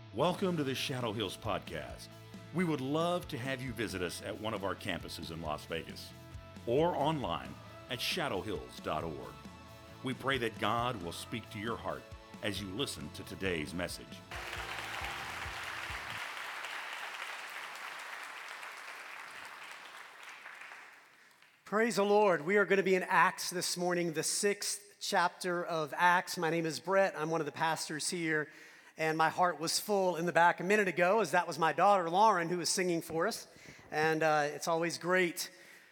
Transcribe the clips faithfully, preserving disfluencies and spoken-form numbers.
Welcome to the Shadow Hills Podcast. We would love to have you visit us at one of our campuses in Las Vegas or online at shadow hills dot org. We pray that God will speak to your heart as you listen to today's message. Praise the Lord. We are going to be in Acts this morning, the sixth chapter of Acts. My name is Brett. I'm one of the pastors here, and my heart was full in the back a minute ago as that was my daughter, Lauren, who was singing for us. And uh, it's always great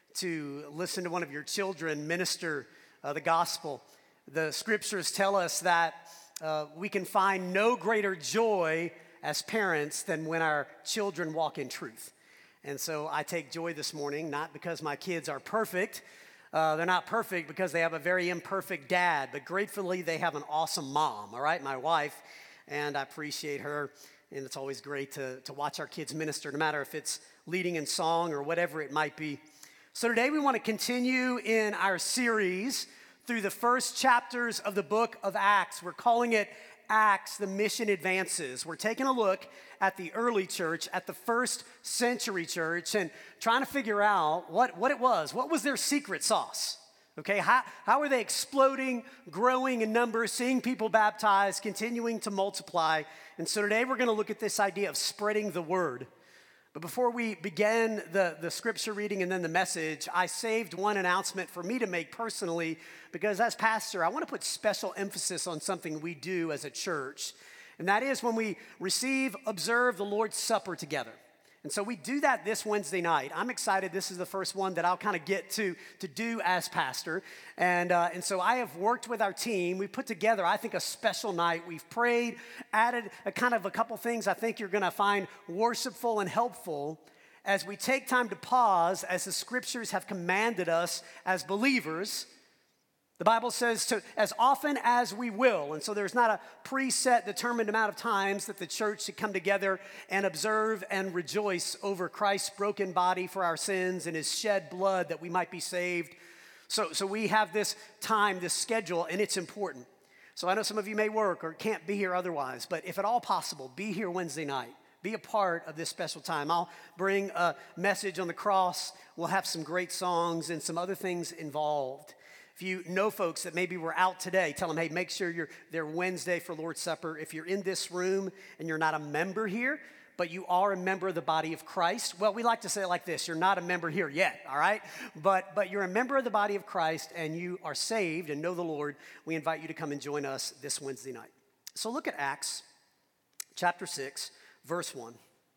to listen to one of your children minister uh, the gospel. The scriptures tell us that uh, we can find no greater joy as parents than when our children walk in truth. And so I take joy this morning, not because my kids are perfect. Uh, they're not perfect because they have a very imperfect dad, but gratefully they have an awesome mom, all right, my wife, and I appreciate her. And it's always great to, to watch our kids minister, no matter if it's leading in song or whatever it might be. So today we want to continue in our series through the first chapters of the book of Acts. We're calling it Acts, the Mission Advances. We're taking a look at the early church, at the first century church, and trying to figure out what, what it was. What was their secret sauce? Okay, how, how are they exploding, growing in numbers, seeing people baptized, continuing to multiply? And so today we're going to look at this idea of spreading the word. But before we begin the, the scripture reading and then the message, I saved one announcement for me to make personally, because as pastor, I want to put special emphasis on something we do as a church, and that is when we receive, observe the Lord's Supper together. And so we do that this Wednesday night. I'm excited. This is the first one that I'll kind of get to, to do as pastor. And, uh, and so I have worked with our team. We put together, I think, a special night. We've prayed, added a kind of a couple things I think you're going to find worshipful and helpful as we take time to pause, as the scriptures have commanded us as believers. The Bible says to as often as we will, and so there's not a preset, determined amount of times that the church should come together and observe and rejoice over Christ's broken body for our sins and his shed blood that we might be saved. So, so we have this time, this schedule, and it's important. So I know some of you may work or can't be here otherwise, but if at all possible, be here Wednesday night. Be a part of this special time. I'll bring a message on the cross. We'll have some great songs and some other things involved. If you know folks that maybe were out today, tell them, hey, make sure you're there Wednesday for Lord's Supper. If you're in this room and you're not a member here, but you are a member of the body of Christ, well, we like to say it like this. You're not a member here yet, all right? But, but you're a member of the body of Christ and you are saved and know the Lord. We invite you to come and join us this Wednesday night. So look at Acts chapter six, verse one.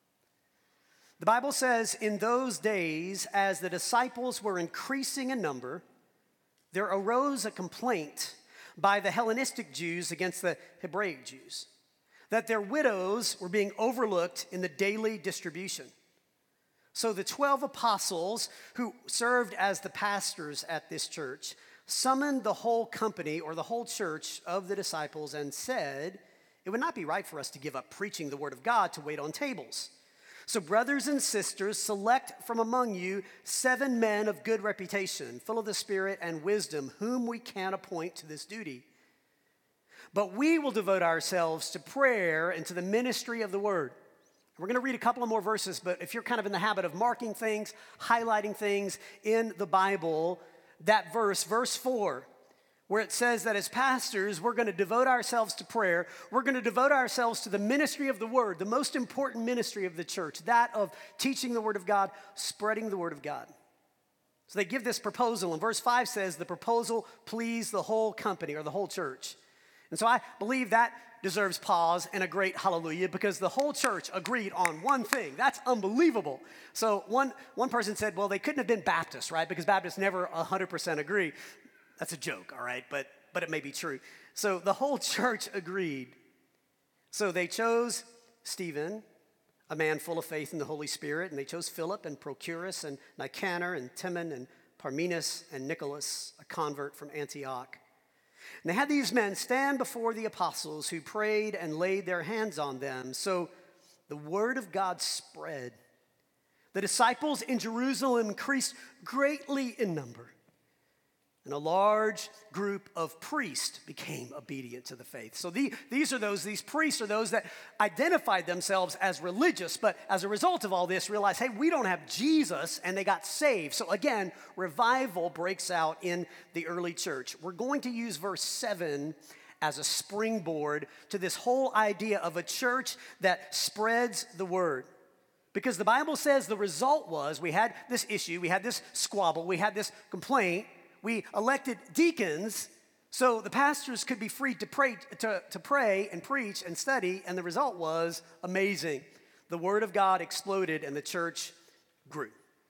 The Bible says, in those days, as the disciples were increasing in number, there arose a complaint by the Hellenistic Jews against the Hebraic Jews that their widows were being overlooked in the daily distribution. So the twelve apostles who served as the pastors at this church summoned the whole company or the whole church of the disciples and said, it would not be right for us to give up preaching the word of God to wait on tables. So brothers and sisters, select from among you seven men of good reputation, full of the Spirit and wisdom, whom we can appoint to this duty. But we will devote ourselves to prayer and to the ministry of the word. We're going to read a couple of more verses, but if you're kind of in the habit of marking things, highlighting things in the Bible, that verse, verse four, where it says that as pastors, we're going to devote ourselves to prayer. We're going to devote ourselves to the ministry of the word, the most important ministry of the church, that of teaching the word of God, spreading the word of God. So they give this proposal, and verse five says the proposal pleased the whole company or the whole church. And so I believe that deserves pause and a great hallelujah because the whole church agreed on one thing. That's unbelievable. So one, one person said, well, they couldn't have been Baptists, right? Because Baptists never one hundred percent agree. That's a joke, all right, but but it may be true. So the whole church agreed. So they chose Stephen, a man full of faith in the Holy Spirit, and they chose Philip and Prochorus and Nicanor and Timon and Parmenas and Nicholas, a convert from Antioch. And they had these men stand before the apostles who prayed and laid their hands on them. So the word of God spread. The disciples in Jerusalem increased greatly in number. And a large group of priests became obedient to the faith. So the, these are those, these priests are those that identified themselves as religious, but as a result of all this realized, hey, we don't have Jesus, and they got saved. So again, revival breaks out in the early church. We're going to use verse seven as a springboard to this whole idea of a church that spreads the word. Because the Bible says the result was we had this issue, we had this squabble, we had this complaint. We elected deacons so the pastors could be free to pray, to, to pray and preach and study, and the result was amazing. The word of God exploded and the church grew.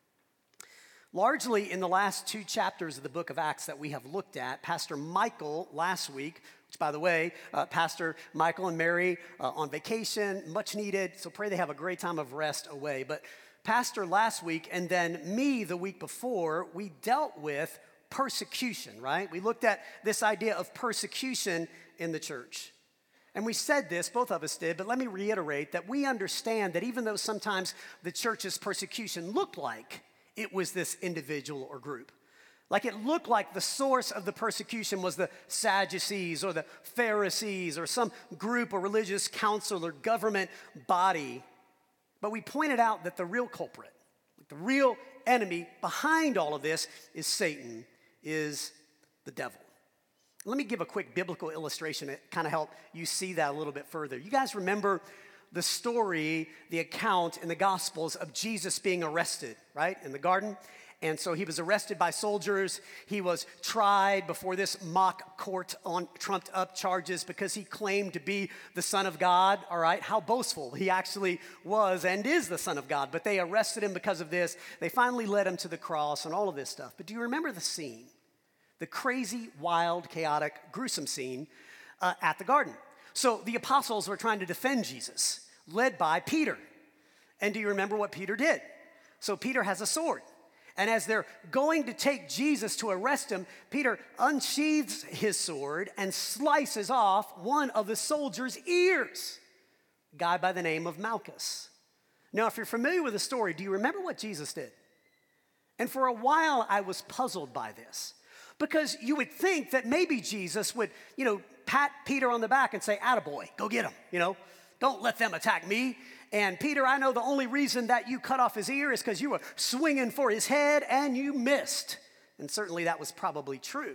Largely in the last two chapters of the book of Acts that we have looked at, Pastor Michael last week, which by the way, uh, Pastor Michael and Mary uh, on vacation, much needed, so pray they have a great time of rest away. But Pastor last week and then me the week before, we dealt with persecution, right? We looked at this idea of persecution in the church. And we said this, both of us did, but let me reiterate that we understand that even though sometimes the church's persecution looked like it was this individual or group, like it looked like the source of the persecution was the Sadducees or the Pharisees or some group or religious council or government body, but we pointed out that the real culprit, like the real enemy behind all of this is Satan, is the devil. Let me give a quick biblical illustration to kind of help you see that a little bit further. You guys remember the story, the account in the Gospels of Jesus being arrested, right, in the garden? And so he was arrested by soldiers. He was tried before this mock court on trumped up charges because he claimed to be the Son of God, all right? How boastful he actually was and is the Son of God. But they arrested him because of this. They finally led him to the cross and all of this stuff. But do you remember the scene? The crazy, wild, chaotic, gruesome scene uh, at the garden. So the apostles were trying to defend Jesus, led by Peter. And do you remember what Peter did? So Peter has a sword. And as they're going to take Jesus to arrest him, Peter unsheathes his sword and slices off one of the soldier's ears, a guy by the name of Malchus. Now, if you're familiar with the story, do you remember what Jesus did? And for a while, I was puzzled by this because you would think that maybe Jesus would, you know, pat Peter on the back and say, "Attaboy, go get him, you know, don't let them attack me. And Peter, I know the only reason that you cut off his ear is because you were swinging for his head and you missed." And certainly that was probably true.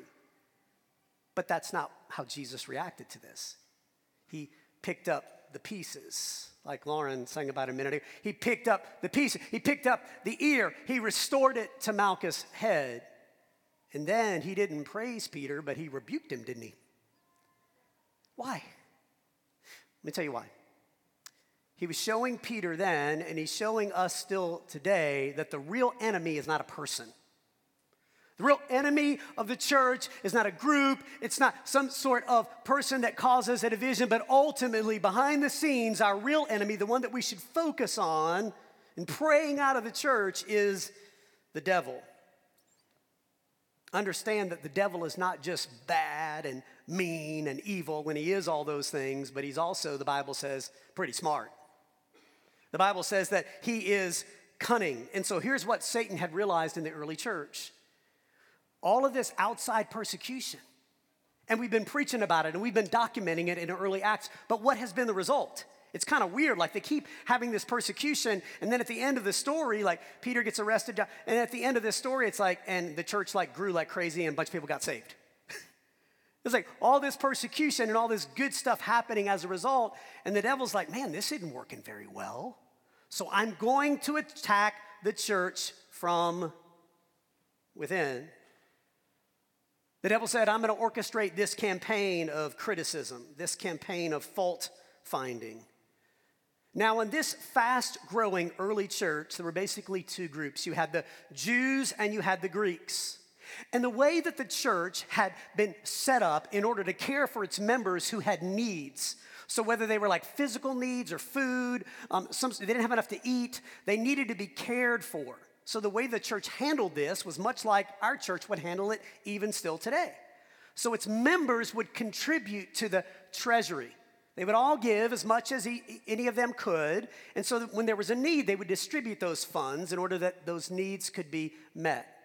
But that's not how Jesus reacted to this. He picked up the pieces, like Lauren sang about a minute ago. He picked up the pieces. He picked up the ear. He restored it to Malchus' head. And then he didn't praise Peter, but he rebuked him, didn't he? Why? Let me tell you why. He was showing Peter then, and he's showing us still today, that the real enemy is not a person. The real enemy of the church is not a group. It's not some sort of person that causes a division, but ultimately, behind the scenes, our real enemy, the one that we should focus on in praying out of the church, is the devil. Understand that the devil is not just bad and mean and evil when he is all those things, but he's also, the Bible says, pretty smart. The Bible says that he is cunning. And so here's what Satan had realized in the early church. All of this outside persecution, and we've been preaching about it, and we've been documenting it in early Acts, but what has been the result? It's kind of weird, like they keep having this persecution, and then at the end of the story, like Peter gets arrested, and at the end of this story, it's like, and the church like grew like crazy, and a bunch of people got saved. It's like all this persecution and all this good stuff happening as a result, and the devil's like, man, this isn't working very well. So I'm going to attack the church from within. The devil said, I'm going to orchestrate this campaign of criticism, this campaign of fault finding. Now, in this fast-growing early church, there were basically two groups. You had the Jews and you had the Greeks. And the way that the church had been set up in order to care for its members who had needs, so whether they were like physical needs or food, um, some, they didn't have enough to eat, they needed to be cared for. So the way the church handled this was much like our church would handle it even still today. So its members would contribute to the treasury. They would all give as much as he, any of them could, and so that when there was a need, they would distribute those funds in order that those needs could be met.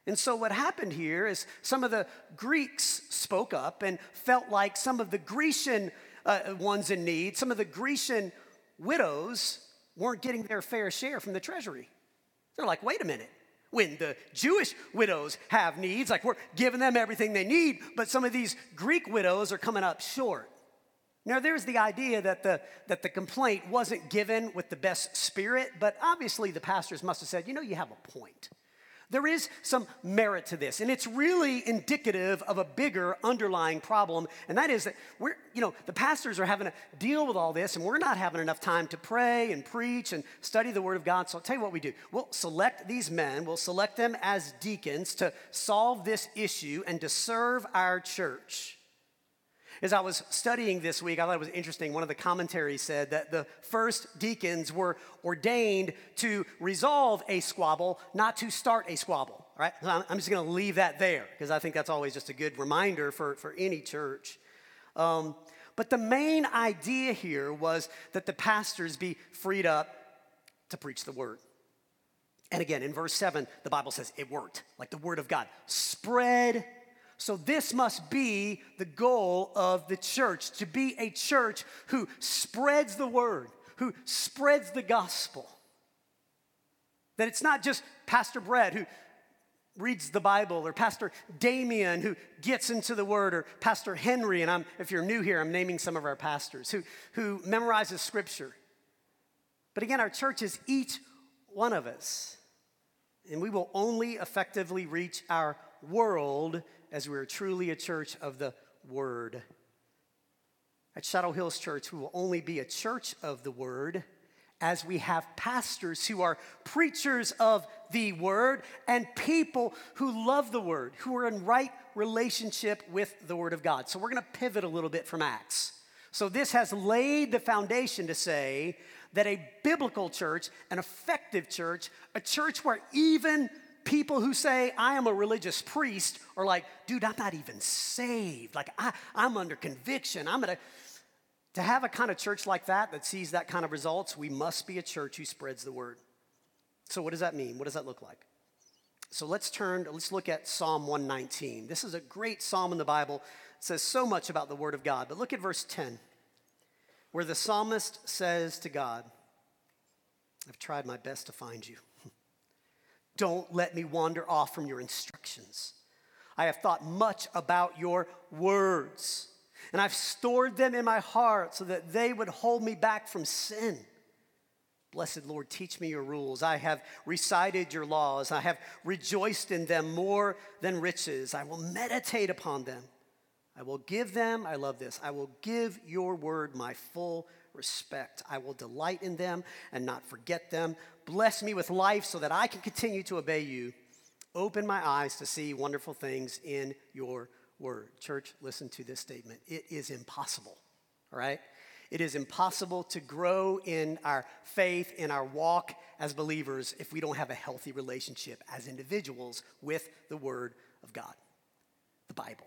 And so what happened here is some of the Greeks spoke up and felt like some of the Grecian uh, ones in need, some of the Grecian widows weren't getting their fair share from the treasury. They're like, wait a minute. When the Jewish widows have needs, like we're giving them everything they need, but some of these Greek widows are coming up short. Now, there's the idea that the, that the complaint wasn't given with the best spirit, but obviously the pastors must have said, you know, you have a point. There is some merit to this, and it's really indicative of a bigger underlying problem, and that is that we're, you know, the pastors are having to deal with all this, and we're not having enough time to pray and preach and study the Word of God. So I'll tell you what we do. We'll select these men, we'll select them as deacons to solve this issue and to serve our church. As I was studying this week, I thought it was interesting. One of the commentaries said that the first deacons were ordained to resolve a squabble, not to start a squabble. All right? I'm just going to leave that there because I think that's always just a good reminder for, for any church. Um, but the main idea here was that the pastors be freed up to preach the word. And again, in verse seven, the Bible says it worked, like the word of God spread. So this must be the goal of the church, to be a church who spreads the word, who spreads the gospel. That it's not just Pastor Brett who reads the Bible, or Pastor Damien who gets into the word, or Pastor Henry, and I'm, if you're new here, I'm naming some of our pastors, who, who memorizes scripture. But again, our church is each one of us. And we will only effectively reach our world as we are truly a church of the word. At Shadow Hills Church, we will only be a church of the word as we have pastors who are preachers of the word and people who love the word, who are in right relationship with the word of God. So we're going to pivot a little bit from Acts. So this has laid the foundation to say that a biblical church, an effective church, a church where even people who say, I am a religious priest, are like, dude, I'm not even saved. Like, I, I'm under conviction. I'm gonna, to have a kind of church like that, that sees that kind of results, we must be a church who spreads the word. So what does that mean? What does that look like? So let's turn, let's look at Psalm one nineteen. This is a great psalm in the Bible. It says so much about the word of God. But look at verse ten, where the psalmist says to God, I've tried my best to find you. Don't let me wander off from your instructions. I have thought much about your words, and I've stored them in my heart so that they would hold me back from sin. Blessed Lord, teach me your rules. I have recited your laws. I have rejoiced in them more than riches. I will meditate upon them. I will give them, I love this, I will give your word my full respect. I will delight in them and not forget them. Bless me with life so that I can continue to obey you. Open my eyes to see wonderful things in your word. Church, listen to this statement. It is impossible, all right? It is impossible to grow in our faith, in our walk as believers, if we don't have a healthy relationship as individuals with the word of God, the Bible.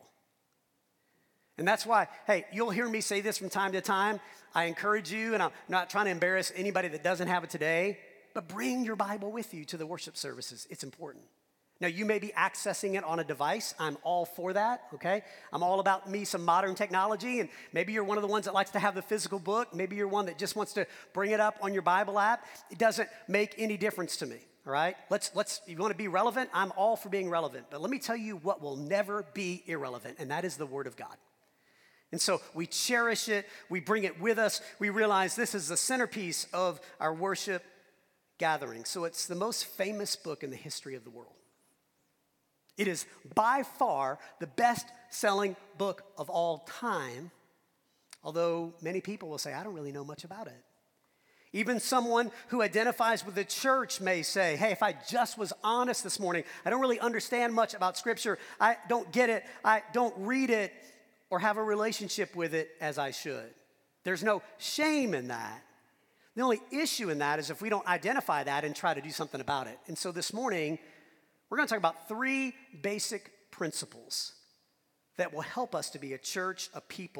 And that's why, hey, you'll hear me say this from time to time. I encourage you, and I'm not trying to embarrass anybody that doesn't have it today, but bring your Bible with you to the worship services. It's important. Now, you may be accessing it on a device. I'm all for that, okay? I'm all about me some modern technology, and maybe you're one of the ones that likes to have the physical book. Maybe you're one that just wants to bring it up on your Bible app. It doesn't make any difference to me, all right? Let's, let's, you want to be relevant? I'm all for being relevant. But let me tell you what will never be irrelevant, and that is the Word of God. And so we cherish it, we bring it with us, we realize this is the centerpiece of our worship gathering. So it's the most famous book in the history of the world. It is by far the best-selling book of all time, although many people will say, I don't really know much about it. Even someone who identifies with the church may say, hey, if I just was honest this morning, I don't really understand much about Scripture, I don't get it, I don't read it, or have a relationship with it as I should. There's no shame in that. The only issue in that is if we don't identify that and try to do something about it. And so this morning, we're going to talk about three basic principles that will help us to be a church, a people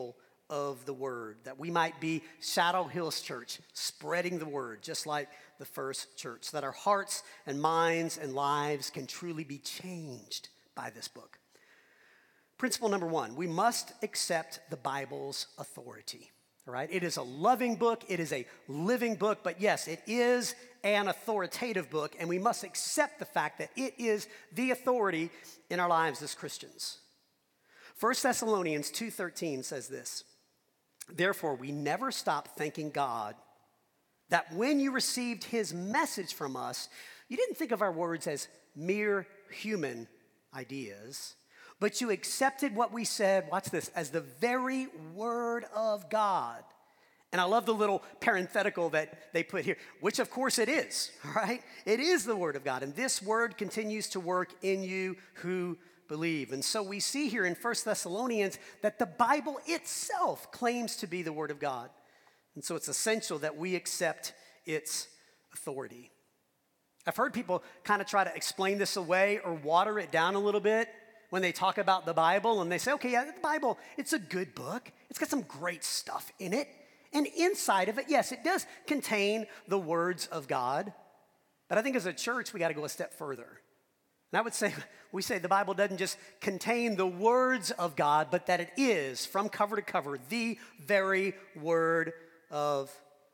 of the word, that we might be Shadow Hills Church, spreading the word, just like the first church, so that our hearts and minds and lives can truly be changed by this book. Principle number one, we must accept the Bible's authority. All right? It is a loving book, it is a living book, but yes, it is an authoritative book, and we must accept the fact that it is the authority in our lives as Christians. First Thessalonians two thirteen says this, "Therefore, we never stop thanking God that when you received his message from us, you didn't think of our words as mere human ideas, but you accepted what we said," watch this, "as the very word of God." And I love the little parenthetical that they put here, which of course it is, all right? It is the word of God, and this word continues to work in you who believe. And so we see here in First Thessalonians that the Bible itself claims to be the word of God. And so it's essential that we accept its authority. I've heard people kind of try to explain this away or water it down a little bit when they talk about the Bible, and they say, okay, yeah, the Bible, it's a good book. It's got some great stuff in it. And inside of it, yes, it does contain the words of God. But I think as a church, we got to go a step further. And I would say, we say the Bible doesn't just contain the words of God, but that it is, from cover to cover, the very word of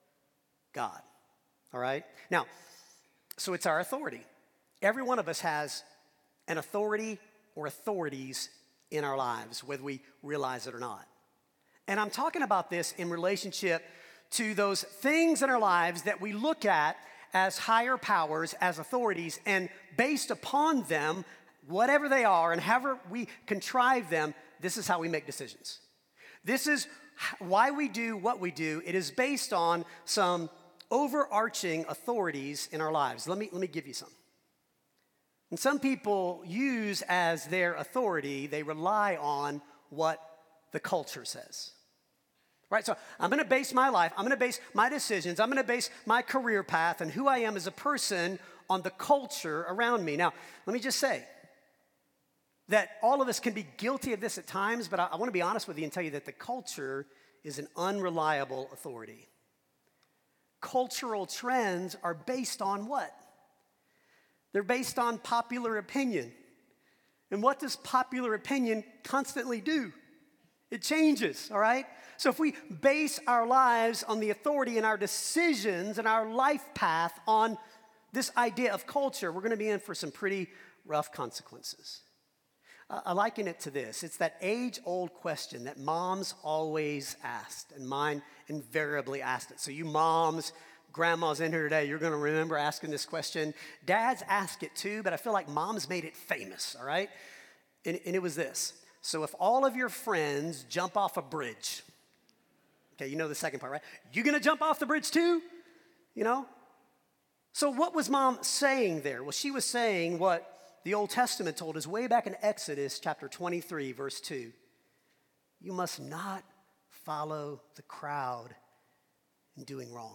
God. All right? Now, so it's our authority. Every one of us has an authority or authorities in our lives, whether we realize it or not. And I'm talking about this in relationship to those things in our lives that we look at as higher powers, as authorities, and based upon them, whatever they are and however we contrive them, this is how we make decisions. This is why we do what we do. It is based on some overarching authorities in our lives. Let me, let me give you some. And some people use as their authority, they rely on what the culture says. Right, so I'm going to base my life, I'm going to base my decisions, I'm going to base my career path and who I am as a person on the culture around me. Now, let me just say that all of us can be guilty of this at times, but I, I want to be honest with you and tell you that the culture is an unreliable authority. Cultural trends are based on what? They're based on popular opinion. And what does popular opinion constantly do? It changes, all right? So if we base our lives on the authority and our decisions and our life path on this idea of culture, we're going to be in for some pretty rough consequences. Uh, I liken it to this. It's that age-old question that moms always asked, and mine invariably asked it. So you moms, grandmas in here today, you're going to remember asking this question. Dads ask it too, but I feel like moms made it famous, all right? And, and it was this. So if all of your friends jump off a bridge, okay, you know the second part, right? You gonna jump off the bridge too? You know? So what was mom saying there? Well, she was saying what the Old Testament told us way back in Exodus chapter twenty-three, verse two. You must not follow the crowd in doing wrong.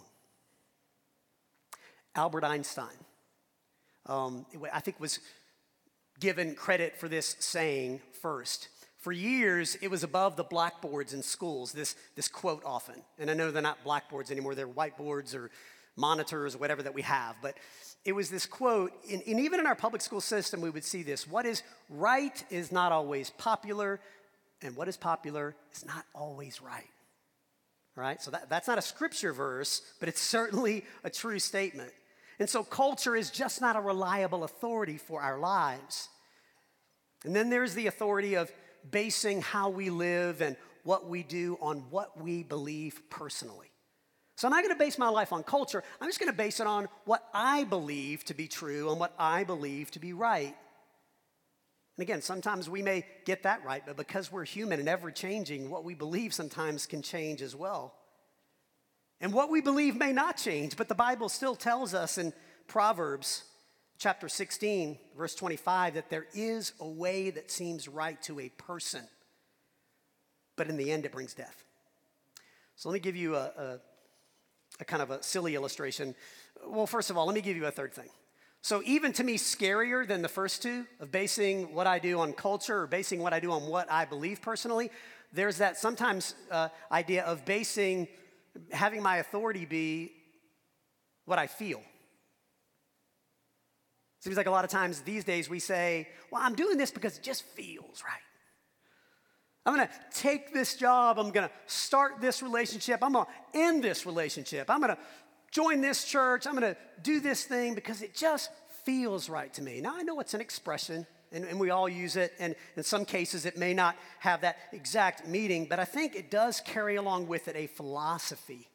Albert Einstein, um, I think was given credit for this saying first. For years, it was above the blackboards in schools, this, this quote often. And I know they're not blackboards anymore, they're whiteboards or monitors or whatever that we have. But it was this quote, and, and even in our public school system, we would see this. What is right is not always popular, and what is popular is not always right. All right? So that, that's not a scripture verse, but it's certainly a true statement. And so culture is just not a reliable authority for our lives. And then there's the authority of basing how we live and what we do on what we believe personally. So I'm not going to base my life on culture. I'm just going to base it on what I believe to be true and what I believe to be right. And again, sometimes we may get that right, but because we're human and ever-changing, what we believe sometimes can change as well. And what we believe may not change, but the Bible still tells us in Proverbs chapter sixteen, verse twenty-five, that there is a way that seems right to a person, but in the end it brings death. So let me give you a, a, a kind of a silly illustration. Well, first of all, let me give you a third thing. So even to me, scarier than the first two of basing what I do on culture or basing what I do on what I believe personally, there's that sometimes uh, idea of basing, having my authority be what I feel. Seems like a lot of times these days we say, well, I'm doing this because it just feels right. I'm going to take this job. I'm going to start this relationship. I'm going to end this relationship. I'm going to join this church. I'm going to do this thing because it just feels right to me. Now, I know it's an expression, and, and we all use it, and in some cases it may not have that exact meaning, but I think it does carry along with it a philosophy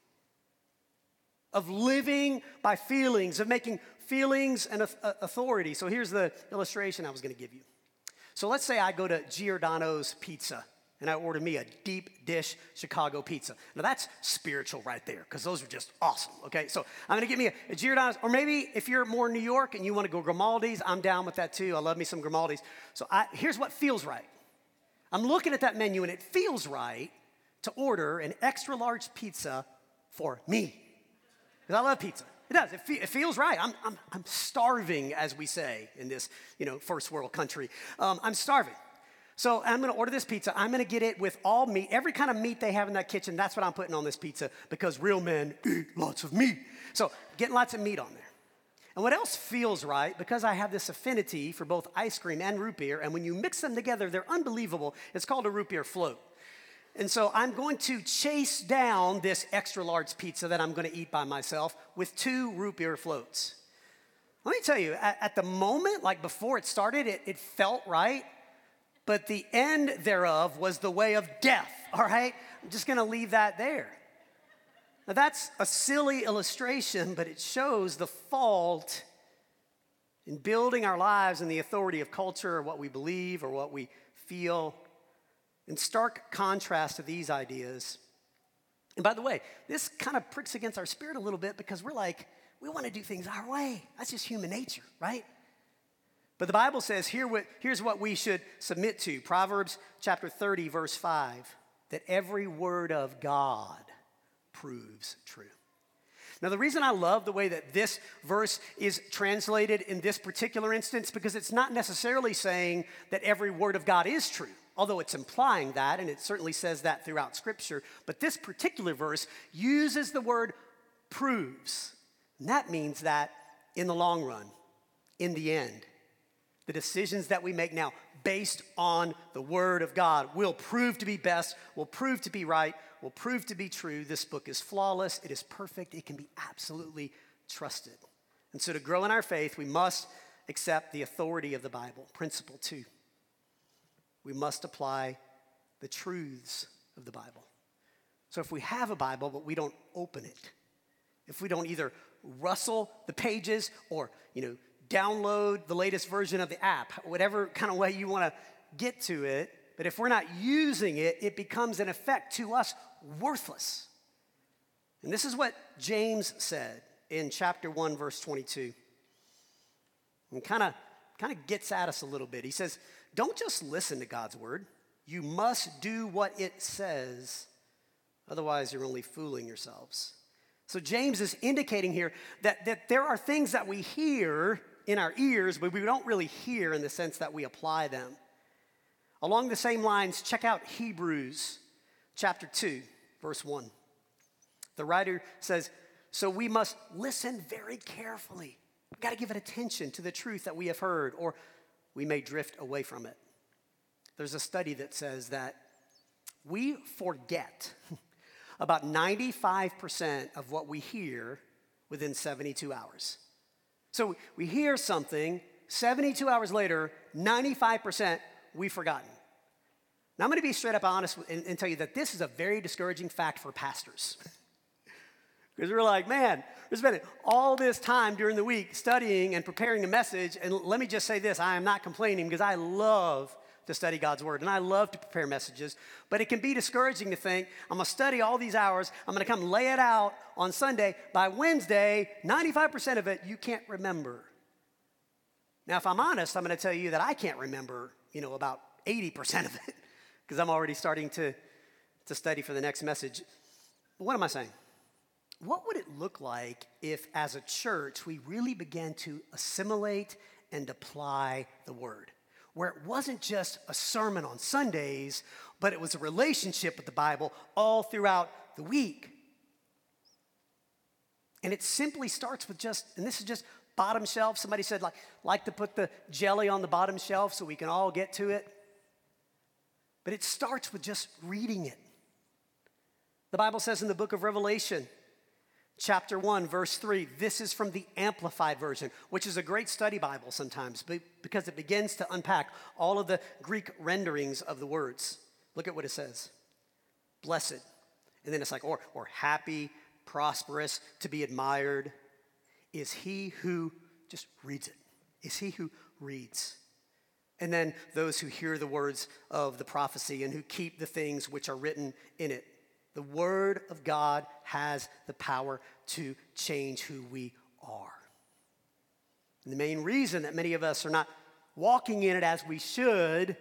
of living by feelings, of making feelings an authority. So here's the illustration I was going to give you. So let's say I go to Giordano's Pizza, and I order me a deep dish Chicago pizza. Now that's spiritual right there, because those are just awesome, okay? So I'm gonna get me a, a Giordano's, or maybe if you're more New York and you wanna go Grimaldi's, I'm down with that too. I love me some Grimaldi's. So I, here's what feels right. I'm looking at that menu and it feels right to order an extra large pizza for me, because I love pizza. It does, it, fe- it feels right. I'm, I'm, I'm starving, as we say in this, you know, first world country. Um, I'm starving. So I'm gonna order this pizza. I'm gonna get it with all meat, every kind of meat they have in that kitchen. That's what I'm putting on this pizza, because real men eat lots of meat. So getting lots of meat on there. And what else feels right, because I have this affinity for both ice cream and root beer, and when you mix them together, they're unbelievable. It's called a root beer float. And so I'm going to chase down this extra large pizza that I'm gonna eat by myself with two root beer floats. Let me tell you, at, at the moment, like before it started, it, it felt right. But the end thereof was the way of death, all right? I'm just gonna leave that there. Now that's a silly illustration, but it shows the fault in building our lives in the authority of culture or what we believe or what we feel. In stark contrast to these ideas. And by the way, this kind of pricks against our spirit a little bit, because we're like, we wanna do things our way. That's just human nature, right? But the Bible says, Here what, here's what we should submit to. Proverbs chapter thirty, verse five, that every word of God proves true. Now, the reason I love the way that this verse is translated in this particular instance, because it's not necessarily saying that every word of God is true, although it's implying that, and it certainly says that throughout Scripture. But this particular verse uses the word proves. And that means that in the long run, in the end, the decisions that we make now based on the Word of God will prove to be best, will prove to be right, will prove to be true. This book is flawless. It is perfect. It can be absolutely trusted. And so to grow in our faith, we must accept the authority of the Bible. Principle two, we must apply the truths of the Bible. So if we have a Bible but we don't open it, if we don't either rustle the pages or, you know, download the latest version of the app, whatever kind of way you want to get to it. But if we're not using it, it becomes, in effect, to us, worthless. And this is what James said in chapter one, verse twenty-two. And kind of kind of gets at us a little bit. He says, don't just listen to God's word. You must do what it says. Otherwise, you're only fooling yourselves. So James is indicating here that, that there are things that we hear in our ears, but we don't really hear in the sense that we apply them. Along the same lines, check out Hebrews chapter two, verse one. The writer says, so we must listen very carefully. We've got to give it attention to the truth that we have heard, or we may drift away from it. There's a study that says that we forget about ninety-five percent of what we hear within seventy-two hours. So we hear something, seventy-two hours later, ninety-five percent we've forgotten. Now I'm gonna be straight up honest and, and tell you that this is a very discouraging fact for pastors. Because we're like, man, we're spending all this time during the week studying and preparing a message, and let me just say this, I am not complaining, because I love to study God's word, and I love to prepare messages, but it can be discouraging to think, I'm gonna study all these hours, I'm gonna come lay it out on Sunday, by Wednesday, ninety-five percent of it you can't remember. Now, if I'm honest, I'm gonna tell you that I can't remember, you know, about eighty percent of it, because I'm already starting to, to study for the next message. But what am I saying? what would it look like if, as a church, we really began to assimilate and apply the word? Where it wasn't just a sermon on Sundays, but it was a relationship with the Bible all throughout the week. And it simply starts with just, and this is just bottom shelf. Somebody said, like, like to put the jelly on the bottom shelf so we can all get to it. But it starts with just reading it. The Bible says in the book of Revelation, chapter one, verse three, this is from the Amplified Version, which is a great study Bible sometimes because it begins to unpack all of the Greek renderings of the words. Look at what it says. Blessed. And then it's like, or, or happy, prosperous, to be admired, is he who just reads it. Is he who reads. And then those who hear the words of the prophecy and who keep the things which are written in it. The word of God has the power to change who we are. And the main reason that many of us are not walking in it as we should,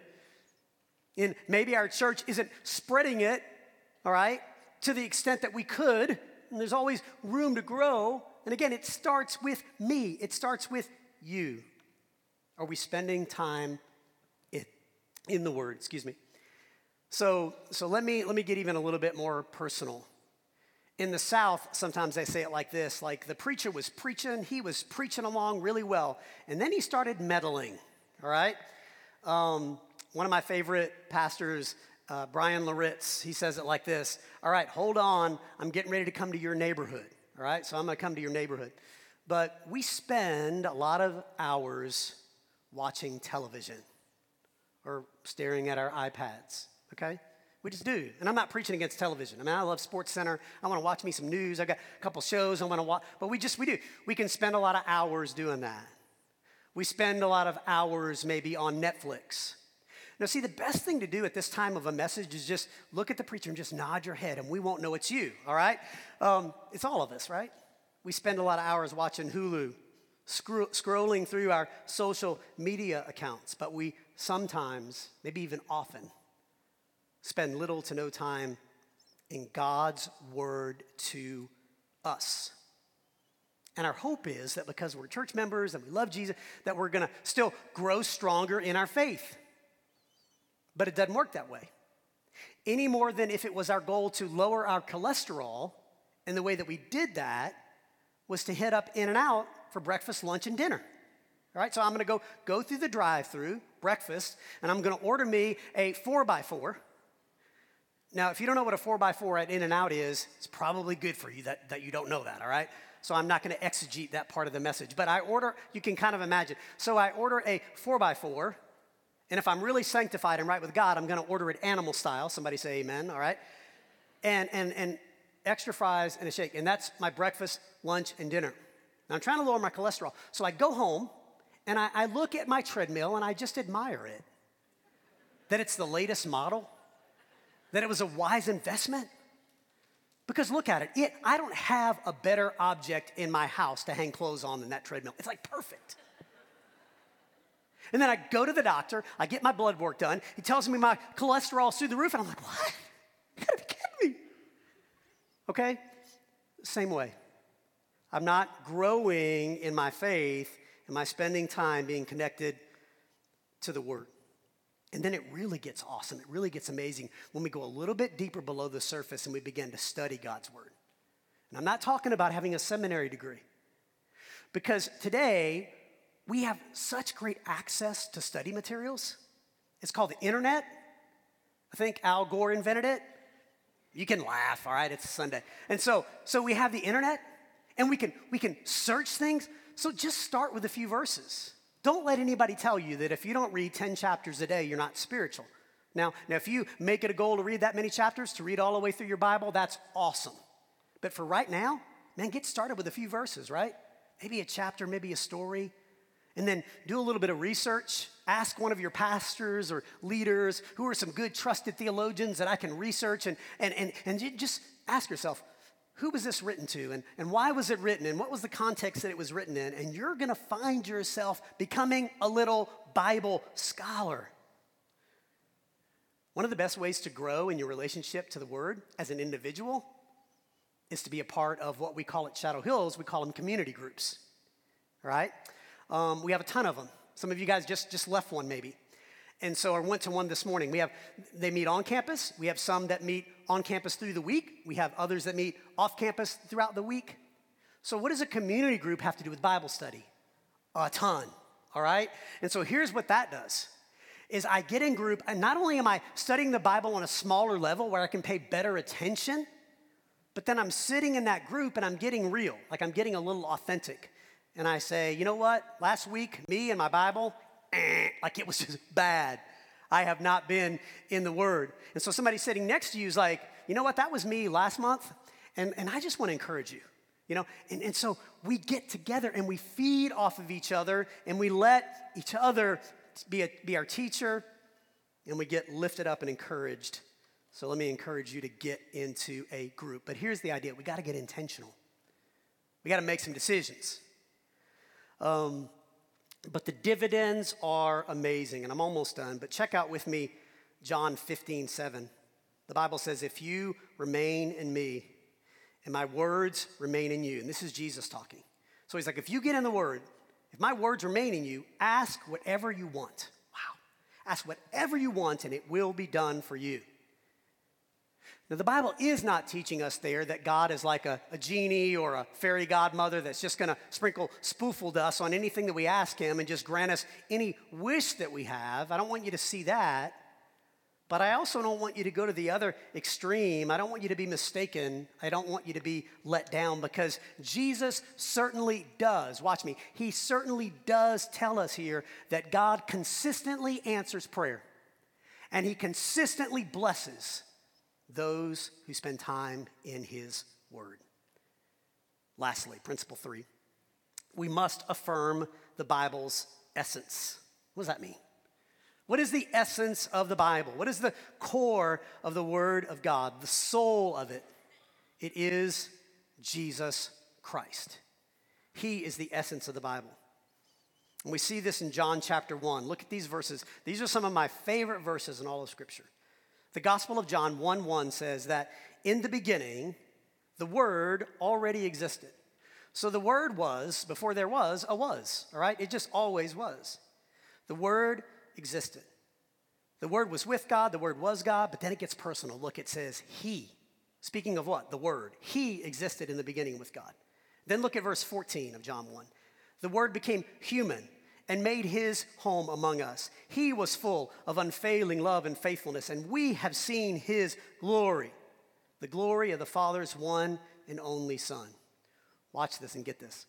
and maybe our church isn't spreading it, all right, to the extent that we could, and there's always room to grow. And again, it starts with me. It starts with you. Are we spending time in, in the word? Excuse me. So, so let me let me get even a little bit more personal. In the South, sometimes they say it like this, like the preacher was preaching, he was preaching along really well, and then he started meddling, all right? Um, one of my favorite pastors, uh, Brian Loritz, he says it like this, all right, hold on, I'm getting ready to come to your neighborhood, all right? So I'm gonna come to your neighborhood. But we spend a lot of hours watching television or staring at our iPads. Okay? We just do. And I'm not preaching against television. I mean, I love Sports Center. I want to watch me some news. I got a couple shows I want to watch. But we just, we do. We can spend a lot of hours doing that. We spend a lot of hours maybe on Netflix. Now, see, the best thing to do at this time of a message is just look at the preacher and just nod your head, and we won't know it's you, all right? Um, it's all of us, right? We spend a lot of hours watching Hulu, scro- scrolling through our social media accounts, but we sometimes, maybe even often, spend little to no time in God's word to us. And our hope is that because we're church members and we love Jesus, that we're going to still grow stronger in our faith. But it doesn't work that way. Any more than if it was our goal to lower our cholesterol, and the way that we did that was to hit up In-N-Out for breakfast, lunch, and dinner. All right, so I'm going to go, go through the drive-thru, breakfast, and I'm going to order me a four by four. Now, if you don't know what a four by four at In-N-Out is, it's probably good for you that, that you don't know that, all right? So I'm not going to exegete that part of the message. But I order, you can kind of imagine. So I order a four by four, and if I'm really sanctified and right with God, I'm going to order it animal style. Somebody say amen, all right? And, and, and extra fries and a shake. And that's my breakfast, lunch, and dinner. Now, I'm trying to lower my cholesterol. So I go home, and I, I look at my treadmill, and I just admire it. That it's the latest model. That it was a wise investment? Because look at it. it. I don't have a better object in my house to hang clothes on than that treadmill. It's like perfect. And then I go to the doctor. I get my blood work done. He tells me my cholesterol's through the roof. And I'm like, what? You gotta be kidding me. Okay? Same way. I'm not growing in my faith. Am I spending time being connected to the Word? And then it really gets awesome. It really gets amazing when we go a little bit deeper below the surface and we begin to study God's word. And I'm not talking about having a seminary degree. Because today, we have such great access to study materials. It's called the internet. I think Al Gore invented it. You can laugh, all right? It's Sunday. And so, so we have the internet, and we can, we can search things. So just start with a few verses. Don't let anybody tell you that if you don't read ten chapters a day, you're not spiritual. Now, now, if you make it a goal to read that many chapters, to read all the way through your Bible, that's awesome. But for right now, man, get started with a few verses, right? Maybe a chapter, maybe a story. And then do a little bit of research. Ask one of your pastors or leaders who are some good trusted theologians that I can research. And, and, and, and just ask yourself, who was this written to, and, and why was it written, and what was the context that it was written in? And you're going to find yourself becoming a little Bible scholar. One of the best ways to grow in your relationship to the Word as an individual is to be a part of what we call at Shadow Hills, we call them community groups, right? Um, we have a ton of them. Some of you guys just, just left one maybe. And so I went to one this morning. We have, they meet on campus. We have some that meet on campus through the week. We have others that meet off campus throughout the week. So what does a community group have to do with Bible study? A ton, all right? And so here's what that does, is I get in group, and not only am I studying the Bible on a smaller level where I can pay better attention, but then I'm sitting in that group and I'm getting real, like I'm getting a little authentic. And I say, you know what? Last week, me and my Bible, eh, like it was just bad. I have not been in the Word. And so somebody sitting next to you is like, you know what? That was me last month, and, and I just want to encourage you. You know, and, and so we get together and we feed off of each other and we let each other be, a, be our teacher, and we get lifted up and encouraged. So let me encourage you to get into a group. But here's the idea. We got to get intentional. We got to make some decisions. Um, but the dividends are amazing, and I'm almost done. But check out with me John fifteen seven. The Bible says, if you remain in me, and my words remain in you. And this is Jesus talking. So he's like, if you get in the Word, if my words remain in you, ask whatever you want. Wow. Ask whatever you want, and it will be done for you. Now, the Bible is not teaching us there that God is like a, a genie or a fairy godmother that's just going to sprinkle spooful dust on anything that we ask him and just grant us any wish that we have. I don't want you to see that. But I also don't want you to go to the other extreme. I don't want you to be mistaken. I don't want you to be let down, because Jesus certainly does. Watch me. He certainly does tell us here that God consistently answers prayer, and he consistently blesses those who spend time in his word. Lastly, principle three, we must affirm the Bible's essence. What does that mean? What is the essence of the Bible? What is the core of the Word of God, the soul of it? It is Jesus Christ. He is the essence of the Bible. And we see this in John chapter one. Look at these verses. These are some of my favorite verses in all of Scripture. The Gospel of John one one says that in the beginning, the Word already existed. So the Word was, before there was, a was, all right? It just always was. The Word existed. The Word was with God, the Word was God, but then it gets personal. Look, it says he. Speaking of what? The Word. He existed in the beginning with God. Then look at verse fourteen of John one. The Word became human and made his home among us. He was full of unfailing love and faithfulness, and we have seen his glory, the glory of the Father's one and only Son. Watch this and get this.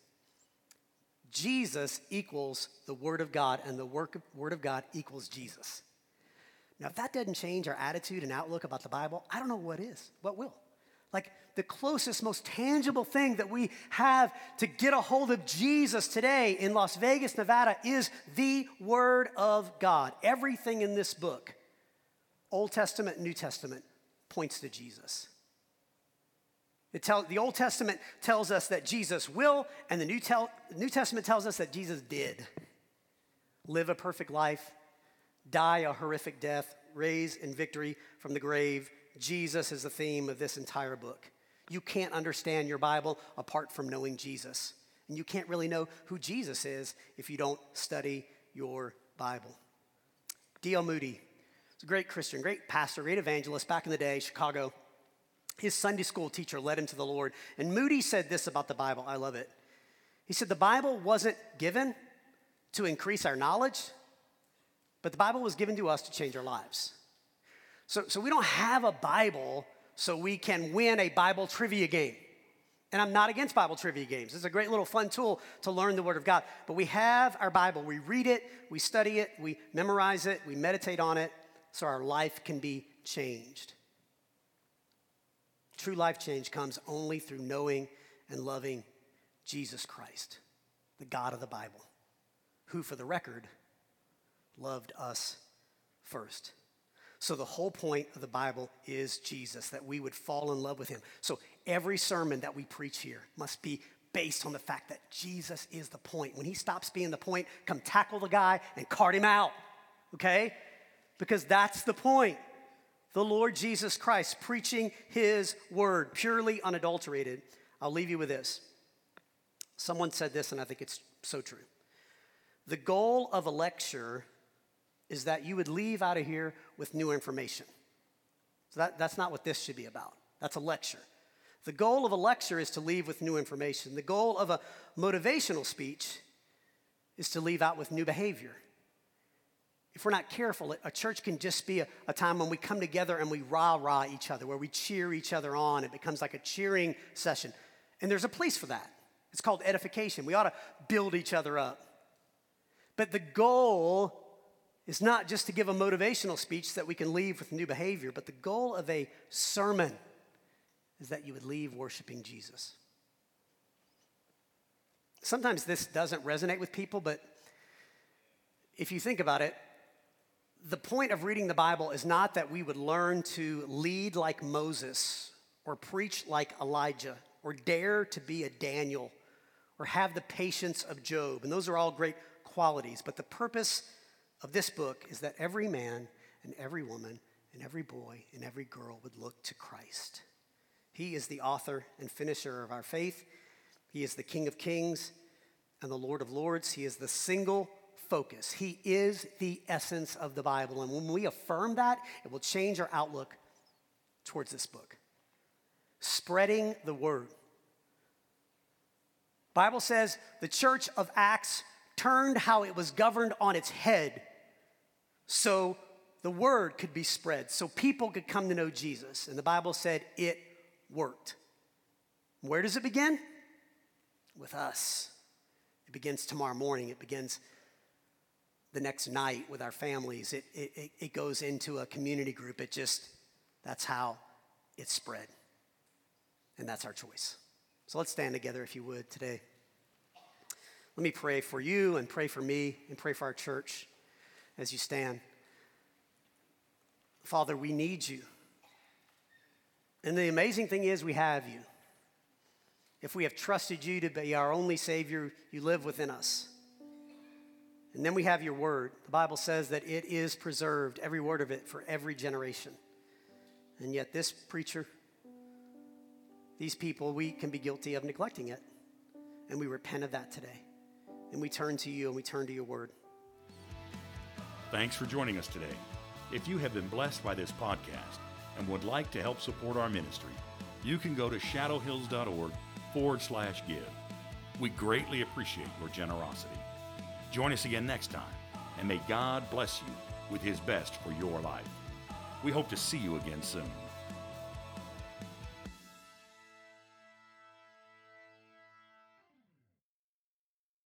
Jesus equals the Word of God, and the work of, Word of God equals Jesus. Now, if that doesn't change our attitude and outlook about the Bible, I don't know what is, what will. Like, the closest, most tangible thing that we have to get a hold of Jesus today in Las Vegas, Nevada, is the Word of God. Everything in this book, Old Testament, New Testament, points to Jesus. It tell, the Old Testament tells us that Jesus will, and the New, tel, New Testament tells us that Jesus did. Live a perfect life, die a horrific death, raise in victory from the grave. Jesus is the theme of this entire book. You can't understand your Bible apart from knowing Jesus. And you can't really know who Jesus is if you don't study your Bible. D L Moody was a great Christian, great pastor, great evangelist back in the day, Chicago. His Sunday school teacher led him to the Lord. And Moody said this about the Bible. I love it. He said, the Bible wasn't given to increase our knowledge, but the Bible was given to us to change our lives. So, so we don't have a Bible so we can win a Bible trivia game. And I'm not against Bible trivia games. It's a great little fun tool to learn the Word of God. But we have our Bible. We read it, we study it, we memorize it, we meditate on it so our life can be changed. True life change comes only through knowing and loving Jesus Christ, the God of the Bible, who, for the record, loved us first. So the whole point of the Bible is Jesus, that we would fall in love with him. So every sermon that we preach here must be based on the fact that Jesus is the point. When he stops being the point, come tackle the guy and cart him out, okay? Because that's the point. the Lord Jesus Christ, preaching his word, purely unadulterated. I'll leave you with this. Someone said this, and I think it's so true. The goal of a lecture is that you would leave out of here with new information. So that, that's not what this should be about. That's a lecture. The goal of a lecture is to leave with new information. The goal of a motivational speech is to leave out with new behavior. If we're not careful, a church can just be a, a time when we come together and we rah-rah each other, where we cheer each other on. It becomes like a cheering session. And there's a place for that. It's called edification. We ought to build each other up. But the goal is not just to give a motivational speech that we can leave with new behavior, but the goal of a sermon is that you would leave worshiping Jesus. Sometimes this doesn't resonate with people, but if you think about it, the point of reading the Bible is not that we would learn to lead like Moses or preach like Elijah or dare to be a Daniel or have the patience of Job. And those are all great qualities. But the purpose of this book is that every man and every woman and every boy and every girl would look to Christ. He is the author and finisher of our faith. He is the King of Kings and the Lord of Lords. He is the single focus. He is the essence of the Bible. And when we affirm that, it will change our outlook towards this book. Spreading the word. Bible says the church of Acts turned how it was governed on its head so the word could be spread, so people could come to know Jesus. And the Bible said it worked. Where does it begin? With us. It begins tomorrow morning. It begins the next night with our families. It, it, it goes into a community group. It just, that's how it spread. And that's our choice. So let's stand together if you would today. Let me pray for you and pray for me and pray for our church as you stand. Father, we need you. And the amazing thing is we have you. If we have trusted you to be our only Savior, you live within us. And then we have your word. The Bible says that it is preserved, every word of it, for every generation. And yet this preacher, these people, we can be guilty of neglecting it. And we repent of that today. And we turn to you and we turn to your word. Thanks for joining us today. If you have been blessed by this podcast and would like to help support our ministry, you can go to shadowhills.org forward slash give. We greatly appreciate your generosity. Join us again next time, and may God bless you with his best for your life. We hope to see you again soon.